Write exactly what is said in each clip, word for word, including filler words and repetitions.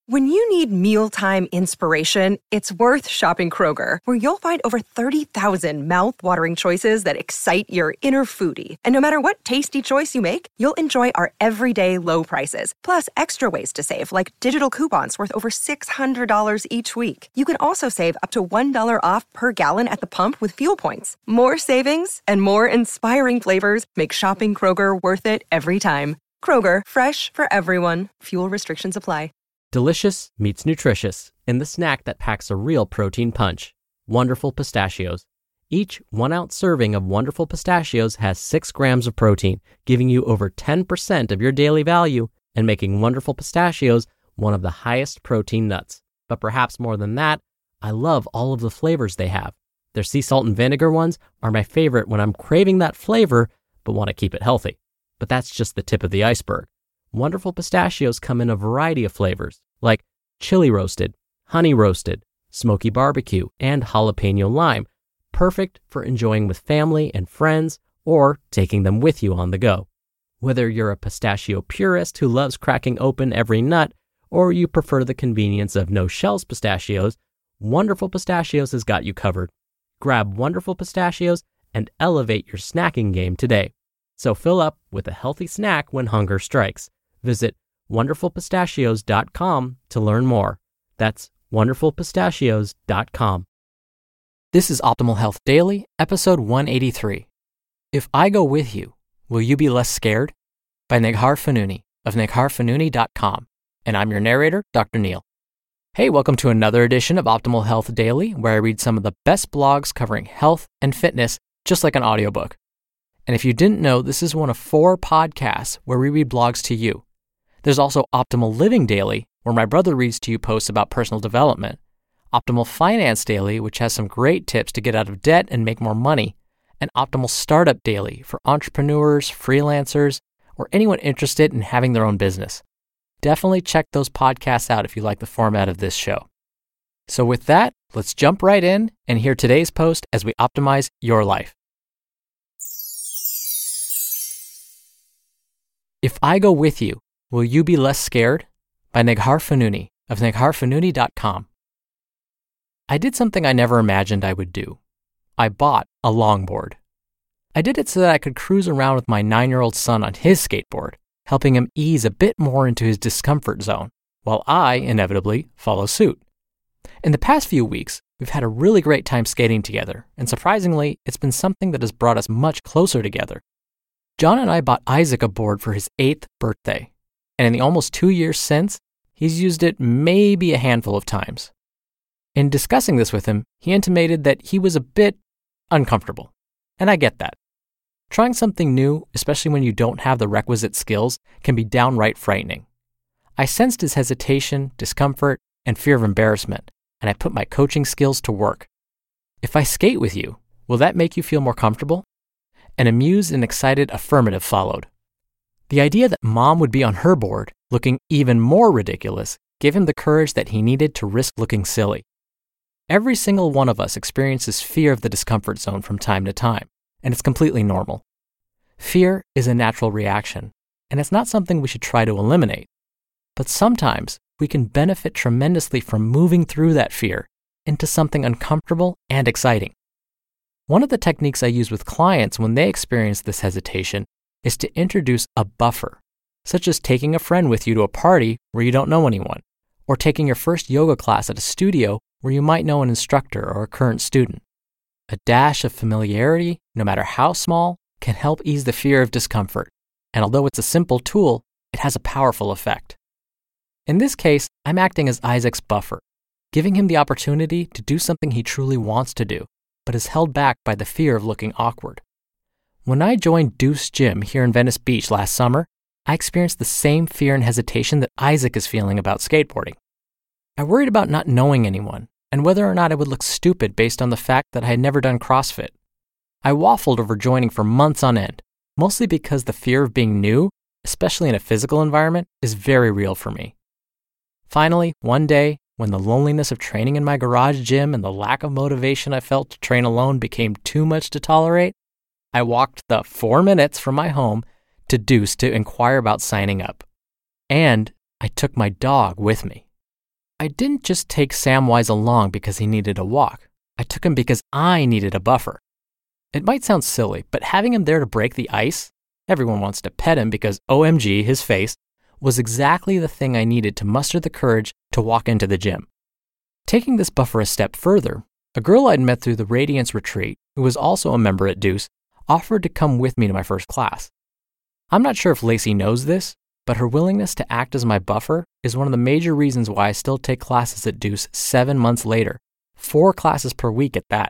When you need mealtime inspiration, it's worth shopping Kroger, where you'll find over thirty thousand mouth-watering choices that excite your inner foodie. And no matter what tasty choice you make, you'll enjoy our everyday low prices, plus extra ways to save, like digital coupons worth over six hundred dollars each week. You can also save up to one dollar off per gallon at the pump with fuel points. More savings and more inspiring flavors make shopping Kroger worth it every time. Kroger, fresh for everyone. Fuel restrictions apply. Delicious meets nutritious in the snack that packs a real protein punch. Wonderful Pistachios. Each one-ounce serving of Wonderful Pistachios has six grams of protein, giving you over ten percent of your daily value and making Wonderful Pistachios one of the highest protein nuts. But perhaps more than that, I love all of the flavors they have. Their sea salt and vinegar ones are my favorite when I'm craving that flavor but want to keep it healthy. But that's just the tip of the iceberg. Wonderful Pistachios come in a variety of flavors, like chili roasted, honey roasted, smoky barbecue, and jalapeno lime, perfect for enjoying with family and friends or taking them with you on the go. Whether you're a pistachio purist who loves cracking open every nut, or you prefer the convenience of no-shells pistachios, Wonderful Pistachios has got you covered. Grab Wonderful Pistachios and elevate your snacking game today. So fill up with a healthy snack when hunger strikes. Visit wonderful pistachios dot com to learn more. That's wonderful pistachios dot com. This is Optimal Health Daily, episode one eighty-three. If I Go With You, Will You Be Less Scared? By Neghar Fonooni of neghar fonooni dot com. And I'm your narrator, Doctor Neil. Hey, welcome to another edition of Optimal Health Daily, where I read some of the best blogs covering health and fitness, just like an audiobook. And if you didn't know, this is one of four podcasts where we read blogs to you. There's also Optimal Living Daily, where my brother reads to you posts about personal development. Optimal Finance Daily, which has some great tips to get out of debt and make more money. And Optimal Startup Daily for entrepreneurs, freelancers, or anyone interested in having their own business. Definitely check those podcasts out if you like the format of this show. So with that, let's jump right in and hear today's post as we optimize your life. If I Go With You, Will You Be Less Scared? By Neghar Fonooni of neghar fonooni dot com. I did something I never imagined I would do. I bought a longboard. I did it so that I could cruise around with my nine-year-old son on his skateboard, helping him ease a bit more into his discomfort zone, while I, inevitably, follow suit. In the past few weeks, we've had a really great time skating together, and surprisingly, it's been something that has brought us much closer together. John and I bought Isaac a board for his eighth birthday, and in the almost two years since, he's used it maybe a handful of times. In discussing this with him, he intimated that he was a bit uncomfortable, and I get that. Trying something new, especially when you don't have the requisite skills, can be downright frightening. I sensed his hesitation, discomfort, and fear of embarrassment, and I put my coaching skills to work. If I skate with you, will that make you feel more comfortable? An amused and excited affirmative followed. The idea that Mom would be on her board, looking even more ridiculous, gave him the courage that he needed to risk looking silly. Every single one of us experiences fear of the discomfort zone from time to time, and it's completely normal. Fear is a natural reaction, and it's not something we should try to eliminate. But sometimes we can benefit tremendously from moving through that fear into something uncomfortable and exciting. One of the techniques I use with clients when they experience this hesitation is to introduce a buffer, such as taking a friend with you to a party where you don't know anyone, or taking your first yoga class at a studio where you might know an instructor or a current student. A dash of familiarity, no matter how small, can help ease the fear of discomfort, and although it's a simple tool, it has a powerful effect. In this case, I'm acting as Isaac's buffer, giving him the opportunity to do something he truly wants to do, but is held back by the fear of looking awkward. When I joined Deuce Gym here in Venice Beach last summer, I experienced the same fear and hesitation that Isaac is feeling about skateboarding. I worried about not knowing anyone and whether or not I would look stupid based on the fact that I had never done CrossFit. I waffled over joining for months on end, mostly because the fear of being new, especially in a physical environment, is very real for me. Finally, one day, when the loneliness of training in my garage gym and the lack of motivation I felt to train alone became too much to tolerate, I walked the four minutes from my home to Deuce to inquire about signing up. And I took my dog with me. I didn't just take Samwise along because he needed a walk. I took him because I needed a buffer. It might sound silly, but having him there to break the ice, everyone wants to pet him because O M G, his face, was exactly the thing I needed to muster the courage to walk into the gym. Taking this buffer a step further, a girl I'd met through the Radiance Retreat, who was also a member at Deuce, offered to come with me to my first class. I'm not sure if Lacey knows this, but her willingness to act as my buffer is one of the major reasons why I still take classes at Deuce seven months later, four classes per week at that.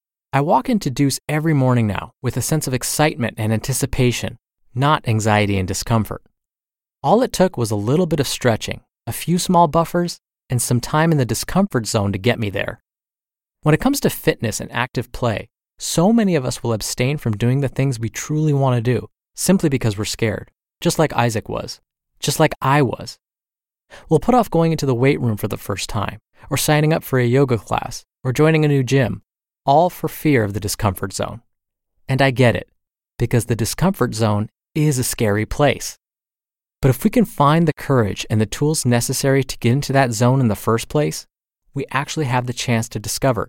I walk into Deuce every morning now with a sense of excitement and anticipation, not anxiety and discomfort. All it took was a little bit of stretching, a few small buffers, and some time in the discomfort zone to get me there. When it comes to fitness and active play, so many of us will abstain from doing the things we truly want to do simply because we're scared, just like Isaac was, just like I was. We'll put off going into the weight room for the first time, or signing up for a yoga class, or joining a new gym, all for fear of the discomfort zone. And I get it, because the discomfort zone is a scary place. But if we can find the courage and the tools necessary to get into that zone in the first place, we actually have the chance to discover,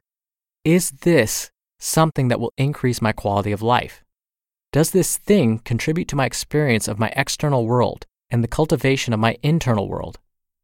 is this something that will increase my quality of life? Does this thing contribute to my experience of my external world and the cultivation of my internal world?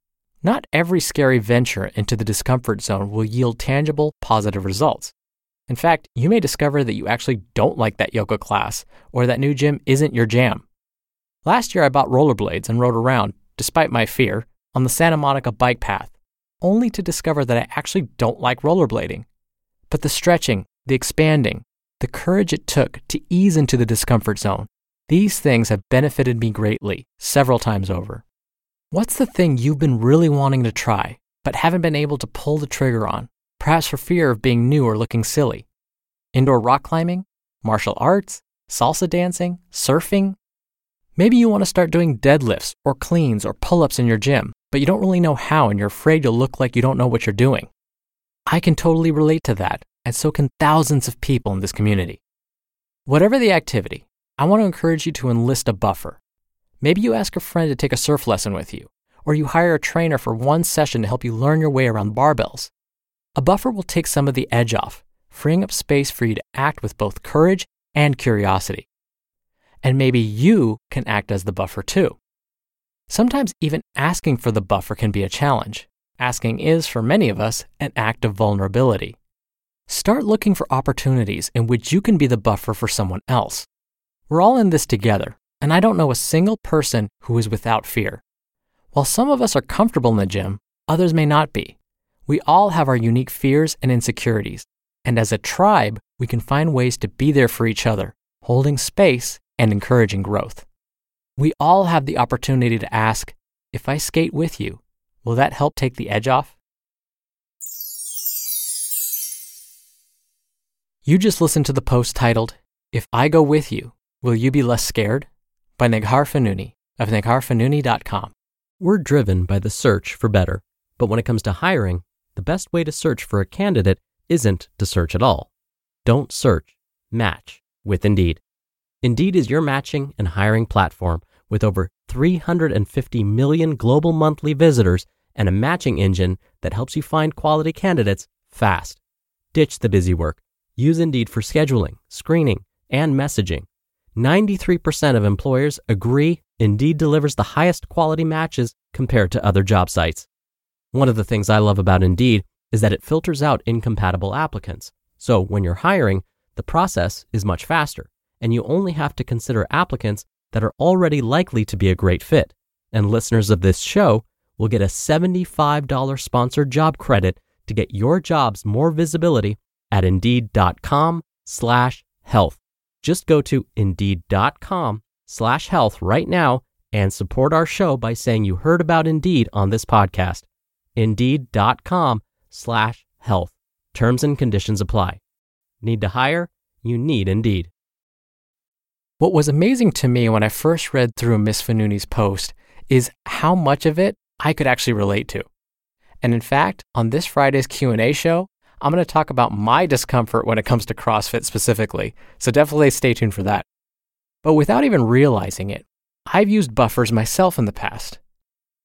Not every scary venture into the discomfort zone will yield tangible, positive results. In fact, you may discover that you actually don't like that yoga class or that new gym isn't your jam. Last year, I bought rollerblades and rode around, despite my fear, on the Santa Monica bike path, only to discover that I actually don't like rollerblading. But the stretching, the expanding, the courage it took to ease into the discomfort zone, these things have benefited me greatly, several times over. What's the thing you've been really wanting to try, but haven't been able to pull the trigger on, perhaps for fear of being new or looking silly? Indoor rock climbing? Martial arts? Salsa dancing? Surfing? Maybe you want to start doing deadlifts or cleans or pull-ups in your gym, but you don't really know how and you're afraid you'll look like you don't know what you're doing. I can totally relate to that, and so can thousands of people in this community. Whatever the activity, I want to encourage you to enlist a buffer. Maybe you ask a friend to take a surf lesson with you, or you hire a trainer for one session to help you learn your way around barbells. A buffer will take some of the edge off, freeing up space for you to act with both courage and curiosity. And maybe you can act as the buffer too. Sometimes even asking for the buffer can be a challenge. Asking is, for many of us, an act of vulnerability. Start looking for opportunities in which you can be the buffer for someone else. We're all in this together, and I don't know a single person who is without fear. While some of us are comfortable in the gym, others may not be. We all have our unique fears and insecurities, and as a tribe, we can find ways to be there for each other, holding space and encouraging growth. We all have the opportunity to ask, if I skate with you, will that help take the edge off? You just listened to the post titled, If I Go With You, Will You Be Less Scared? By Neghar Fonooni of neghar fonooni dot com. We're driven by the search for better, but when it comes to hiring, the best way to search for a candidate isn't to search at all. Don't search, match with Indeed. Indeed is your matching and hiring platform with over three hundred fifty million global monthly visitors and a matching engine that helps you find quality candidates fast. Ditch the busy work. Use Indeed for scheduling, screening, and messaging. ninety-three percent of employers agree Indeed delivers the highest quality matches compared to other job sites. One of the things I love about Indeed is that it filters out incompatible applicants. So when you're hiring, the process is much faster, and you only have to consider applicants that are already likely to be a great fit. And listeners of this show will get a seventy-five dollars sponsored job credit to get your jobs more visibility at indeed.com slash health. Just go to indeed.com slash health right now and support our show by saying you heard about Indeed on this podcast. Indeed.com slash health. Terms and conditions apply. Need to hire? You need Indeed. What was amazing to me when I first read through Miz Fonooni's post is how much of it I could actually relate to. And in fact, on this Friday's Q and A show, I'm going to talk about my discomfort when it comes to CrossFit specifically, so definitely stay tuned for that. But without even realizing it, I've used buffers myself in the past.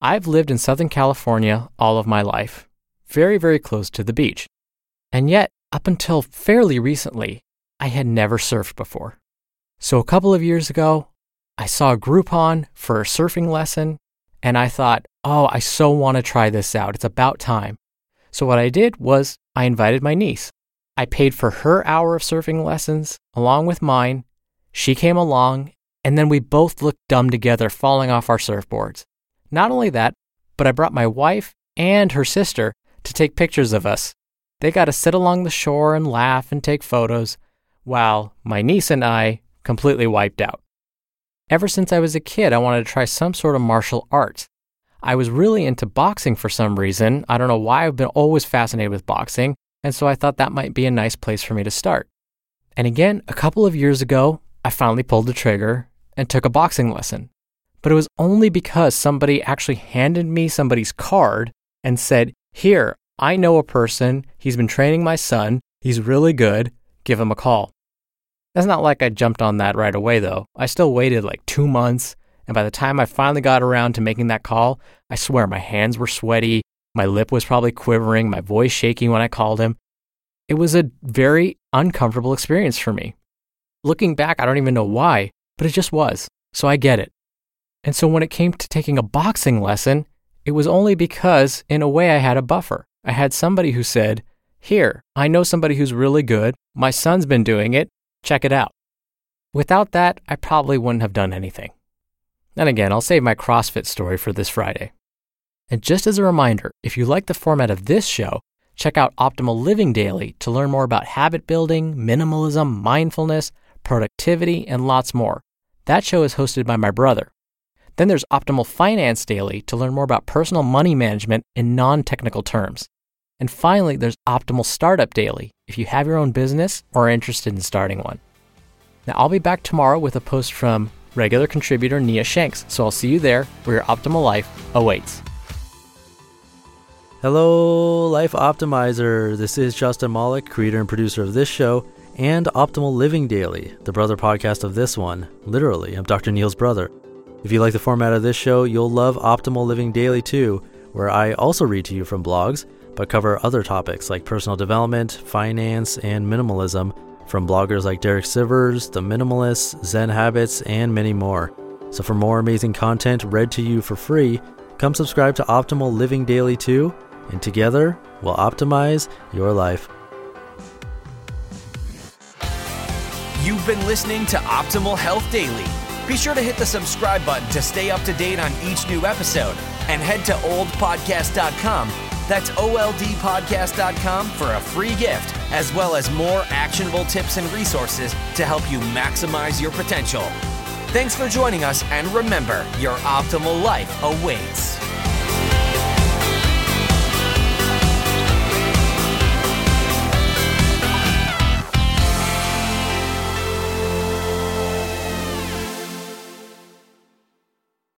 I've lived in Southern California all of my life, very, very close to the beach. And yet, up until fairly recently, I had never surfed before. So a couple of years ago, I saw a Groupon for a surfing lesson, and I thought, oh, I so want to try this out. It's about time. So what I did was I invited my niece. I paid for her hour of surfing lessons along with mine. She came along, and then we both looked dumb together falling off our surfboards. Not only that, but I brought my wife and her sister to take pictures of us. They got to sit along the shore and laugh and take photos, while my niece and I completely wiped out. Ever since I was a kid, I wanted to try some sort of martial arts. I was really into boxing for some reason. I don't know why. I've been always fascinated with boxing, and so I thought that might be a nice place for me to start. And again, a couple of years ago, I finally pulled the trigger and took a boxing lesson. But it was only because somebody actually handed me somebody's card and said, here, I know a person, he's been training my son, he's really good, give him a call. That's not like I jumped on that right away though. I still waited like two months, and by the time I finally got around to making that call, I swear my hands were sweaty, my lip was probably quivering, my voice shaking when I called him. It was a very uncomfortable experience for me. Looking back, I don't even know why, but it just was, so I get it. And so when it came to taking a boxing lesson, it was only because, in a way, I had a buffer. I had somebody who said, here, I know somebody who's really good, my son's been doing it, check it out. Without that, I probably wouldn't have done anything. And again, I'll save my CrossFit story for this Friday. And just as a reminder, if you like the format of this show, check out Optimal Living Daily to learn more about habit building, minimalism, mindfulness, productivity, and lots more. That show is hosted by my brother. Then there's Optimal Finance Daily to learn more about personal money management in non-technical terms. And finally, there's Optimal Startup Daily if you have your own business or are interested in starting one. Now, I'll be back tomorrow with a post from regular contributor Nia Shanks, so I'll see you there where your optimal life awaits. Hello, Life Optimizer. This is Justin Malik, creator and producer of this show and Optimal Living Daily, the brother podcast of this one. Literally, I'm Doctor Neil's brother. If you like the format of this show, you'll love Optimal Living Daily too, where I also read to you from blogs, but cover other topics like personal development, finance, and minimalism from bloggers like Derek Sivers, The Minimalists, Zen Habits, and many more. So for more amazing content read to you for free, come subscribe to Optimal Living Daily too, and together we'll optimize your life. You've been listening to Optimal Health Daily. Be sure to hit the subscribe button to stay up to date on each new episode, and head to old podcast dot com. That's O L D podcast dot com for a free gift, as well as more actionable tips and resources to help you maximize your potential. Thanks for joining us, and remember, your optimal life awaits.